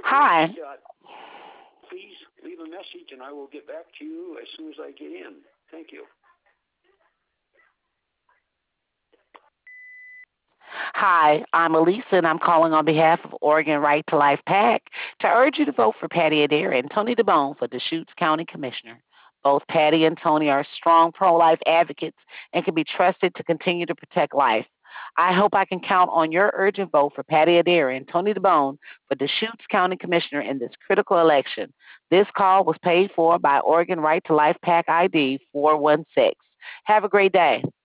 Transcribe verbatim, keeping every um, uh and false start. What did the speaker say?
Hi. Uh, please leave a message, and I will get back to you as soon as I get in. Thank you. Hi, I'm Elisa, and I'm calling on behalf of Oregon Right to Life PAC to urge you to vote for Patty Adair and Tony DeBone for Deschutes County Commissioner. Both Patty and Tony are strong pro-life advocates and can be trusted to continue to protect life. I hope I can count on your urgent vote for Patty Adair and Tony DeBone for Deschutes County Commissioner in this critical election. This call was paid for by Oregon Right to Life PAC I D four one six. Have a great day.